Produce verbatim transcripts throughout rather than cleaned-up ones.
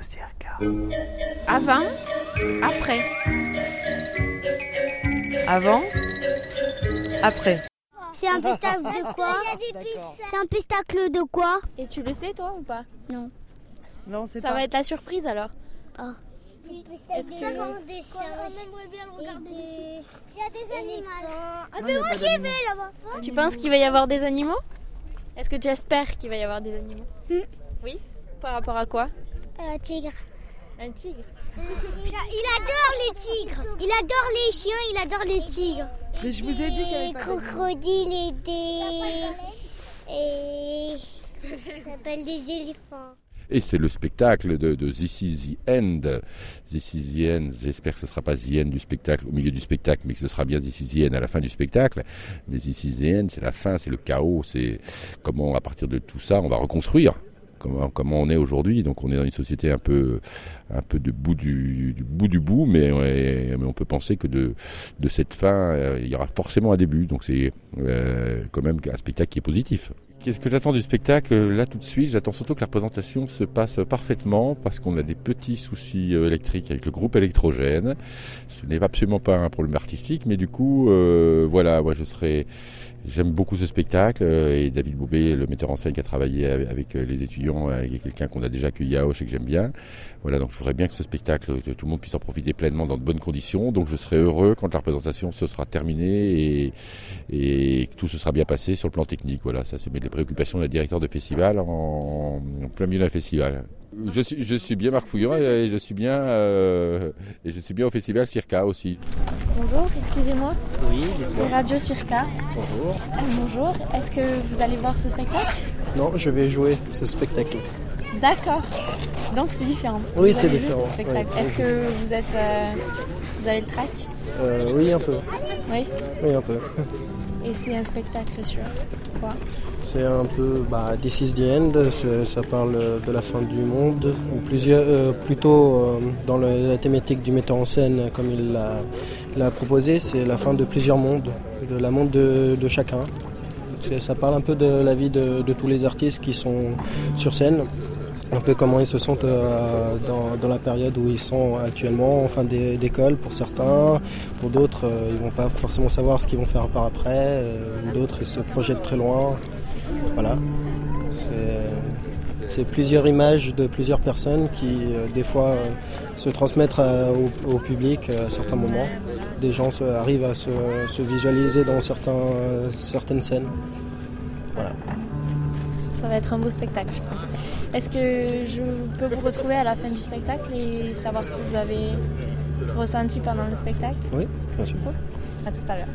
Circa. Avant, après. Avant, après. C'est un pestacle de quoi? C'est un pestacle de quoi? Et tu le sais toi ou pas? Non. Non, c'est Ça pas. va être la surprise alors. Ah. Est-ce que des chiens? On aimerait bien le regarder. Il y a des animaux. Ah Non, mais y a moi pas j'y d'animaux. vais là-bas. tu penses qu'il va y avoir des animaux? Est-ce que tu espères qu'il va y avoir des animaux? Hmm. Oui. Par rapport à quoi? Euh, tigre. Un tigre. Il adore les tigres. Il adore les chiens, il adore les tigres. Mais je vous ai dit qu'il y avait Des pas d'animaux. crocodiles et des... Et... Comment ça s'appelle? Des éléphants. Et c'est le spectacle de, de This is the End. This is the End. J'espère que ce ne sera pas the end du spectacle, au milieu du spectacle, mais que ce sera bien This is the End à la fin du spectacle. Mais This is the End, c'est la fin, c'est le chaos, c'est comment, à partir de tout ça, on va reconstruire. Comment, comment on est aujourd'hui. Donc on est dans une société un peu, un peu de bout du, du bout du bout, mais, ouais, mais on peut penser que de, de cette fin, euh, il y aura forcément un début. Donc c'est euh, quand même un spectacle qui est positif. Qu'est-ce que j'attends du spectacle? Là tout de suite, j'attends surtout que la représentation se passe parfaitement parce qu'on a des petits soucis électriques avec le groupe électrogène. Ce n'est absolument pas un problème artistique, mais du coup, euh, voilà, moi je serai... J'aime beaucoup ce spectacle et David Boubé, le metteur en scène qui a travaillé avec les étudiants, est quelqu'un qu'on a déjà accueilli à Auch et que j'aime bien. Voilà, donc je voudrais bien que ce spectacle, que tout le monde puisse en profiter pleinement dans de bonnes conditions. Donc je serai heureux quand la représentation se sera terminée et, et que tout se sera bien passé sur le plan technique. Voilà, ça c'est les préoccupations d'un directeur de festival en, en plein milieu d'un festival. Je suis, je suis bien Marc Fouillon et je suis bien, euh, et je suis bien au festival Circa aussi. Bonjour, excusez-moi. Oui, C'est dites-moi. Radio Circa. Bonjour. Ah, bonjour. Est-ce que vous allez voir ce spectacle? Non, je vais jouer ce spectacle. D'accord. Donc c'est différent. Oui, Vous c'est avez vu différent, ce spectacle. oui. Est-ce que vous êtes, euh, vous avez le track? Euh, oui, un peu. Oui. Oui, un peu. Et c'est un spectacle sur quoi? C'est un peu bah, This is the End, c'est- ça parle de la fin du monde, ou plusieurs, euh, plutôt euh, dans le- la thématique du metteur en scène, comme il l'a, l'a proposé, c'est la fin de plusieurs mondes, de la monde de, de chacun. C'est- Ça parle un peu de la vie de, de tous les artistes qui sont sur scène, un peu comment ils se sentent euh, dans, dans la période où ils sont actuellement, en fin d'é- d'école pour certains, pour d'autres euh, ils vont pas forcément savoir ce qu'ils vont faire par après, euh, d'autres ils se projettent très loin. Voilà, c'est, c'est plusieurs images de plusieurs personnes qui euh, des fois euh, se transmettent à- au, au public à certains moments. Des gens se- arrivent à se, se visualiser dans certains, euh, certaines scènes. Voilà. Ça va être un beau spectacle, je pense. Est-ce que je peux vous retrouver à la fin du spectacle et savoir ce que vous avez ressenti pendant le spectacle? Oui, bien sûr. À tout à l'heure.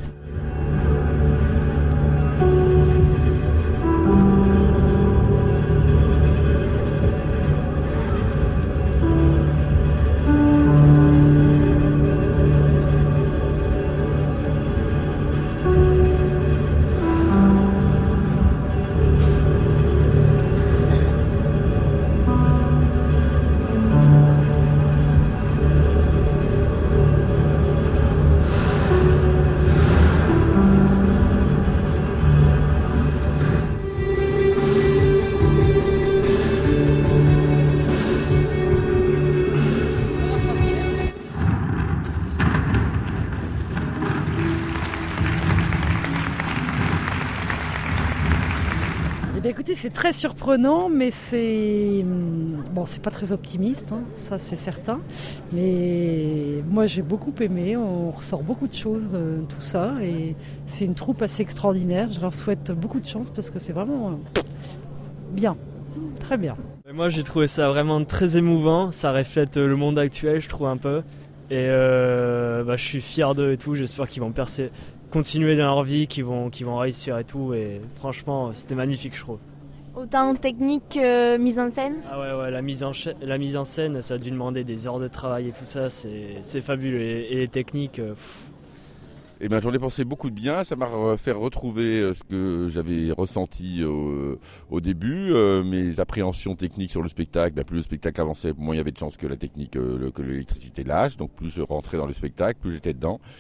Eh bien, écoutez, c'est très surprenant, mais c'est bon, c'est pas très optimiste, hein, ça c'est certain. Mais moi j'ai beaucoup aimé, on ressort beaucoup de choses, euh, tout ça, et c'est une troupe assez extraordinaire. Je leur souhaite beaucoup de chance parce que c'est vraiment euh, bien, très bien. Moi j'ai trouvé ça vraiment très émouvant, ça reflète le monde actuel je trouve un peu. Et euh, bah, je suis fier d'eux et tout, j'espère qu'ils vont percer, continuer dans leur vie, qu'ils vont, qu'ils vont réussir et tout. Et franchement c'était magnifique je trouve. Autant technique que mise en scène? Ah ouais, ouais la, mise en cha- la mise en scène ça a dû demander des heures de travail et tout ça, c'est, c'est fabuleux. Et, et les techniques, euh, pff, Eh ben, j'en ai pensé beaucoup de bien, ça m'a re- fait retrouver euh, ce que j'avais ressenti au, au début, euh, mes appréhensions techniques sur le spectacle. Ben, plus le spectacle avançait, moins il y avait de chances que la technique, euh, le- que l'électricité lâche, donc plus je rentrais dans le spectacle, plus j'étais dedans.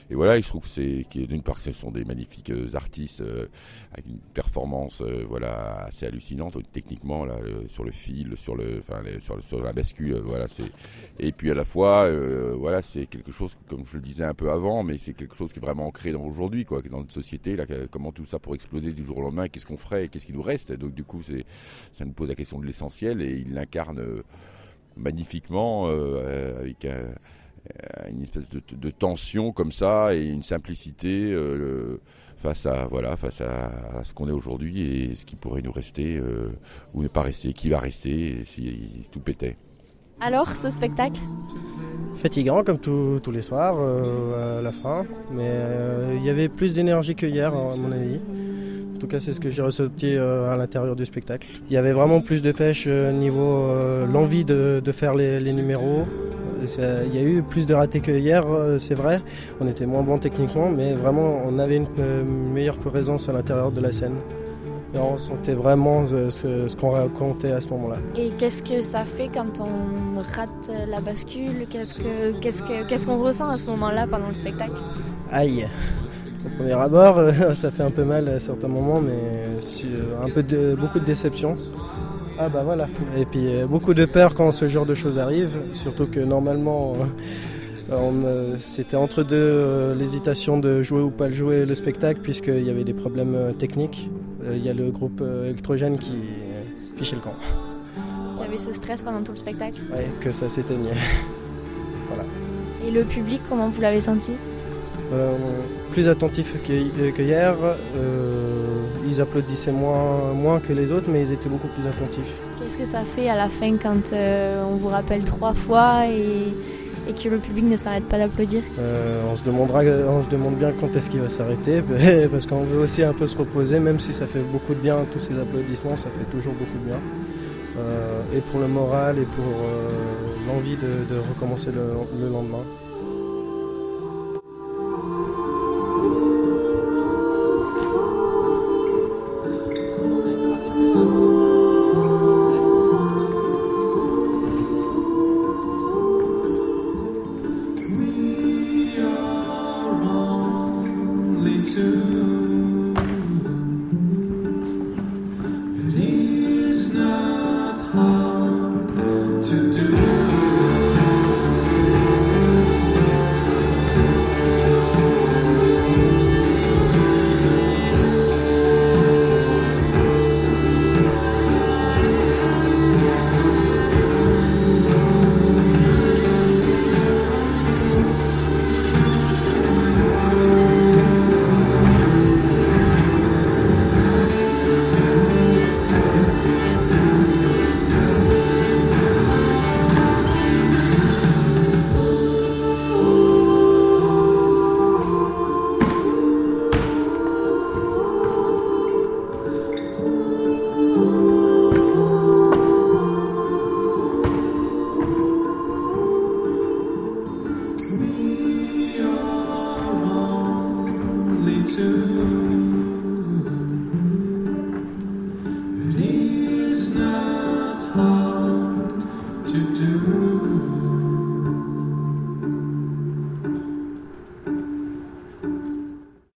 et voilà, et je trouve que c'est, que d'une part, ce sont des magnifiques euh, artistes euh, avec une performance euh, voilà, assez hallucinante, techniquement, là, le, sur le fil, sur, le, enfin, les, sur, le, sur la bascule, euh, voilà, c'est... Et puis à la fois, euh, voilà, c'est quelque chose, comme je le disais un peu avant, mais c'est quelque chose qui est vraiment ancré dans aujourd'hui, quoi, dans notre société, là, comment tout ça pourrait exploser du jour au lendemain, qu'est-ce qu'on ferait et qu'est-ce qui nous reste. Donc du coup, c'est, ça nous pose la question de l'essentiel, et il l'incarne euh, magnifiquement euh, avec un, une espèce de, de tension comme ça et une simplicité euh, le, face à voilà face à, à ce qu'on est aujourd'hui et ce qui pourrait nous rester euh, ou ne pas rester, qui va rester si tout pétait. Alors, ce spectacle ? Fatigant comme tout, tous les soirs euh, à la fin, mais euh, il y avait plus d'énergie que hier à mon avis. En tout cas, c'est ce que j'ai ressenti euh, à l'intérieur du spectacle. Il y avait vraiment plus de pêche euh, niveau euh, l'envie de, de faire les, les numéros. Il y a eu plus de ratés que hier, euh, c'est vrai. On était moins bon techniquement, mais vraiment on avait une euh, meilleure présence à l'intérieur de la scène. Et on sentait vraiment ce, ce, ce qu'on racontait à ce moment-là. Et qu'est-ce que ça fait quand on rate la bascule ? Qu'est-ce que, qu'est-ce que, qu'est-ce qu'on ressent à ce moment-là pendant le spectacle ? Aïe ! Au premier abord, ça fait un peu mal à certains moments, mais un peu de, beaucoup de déception. Ah bah voilà. Et puis beaucoup de peur quand ce genre de choses arrive, surtout que normalement on, c'était entre deux l'hésitation de jouer ou pas le jouer le spectacle, puisqu'il y avait des problèmes techniques. Il y a le groupe électrogène qui fichait le camp. Il y avait ce stress pendant tout le spectacle ? Oui, que ça s'éteignait. Voilà. Et le public, comment vous l'avez senti ? Euh, plus attentifs que, que hier, euh, ils applaudissaient moins, moins que les autres, mais ils étaient beaucoup plus attentifs. Qu'est-ce que ça fait à la fin quand euh, on vous rappelle trois fois et, et que le public ne s'arrête pas d'applaudir ? euh, on, se demandera, on se demande bien quand est-ce qu'il va s'arrêter, parce qu'on veut aussi un peu se reposer, même si ça fait beaucoup de bien, tous ces applaudissements, ça fait toujours beaucoup de bien. Euh, et pour le moral et pour euh, l'envie de, de recommencer le, le lendemain.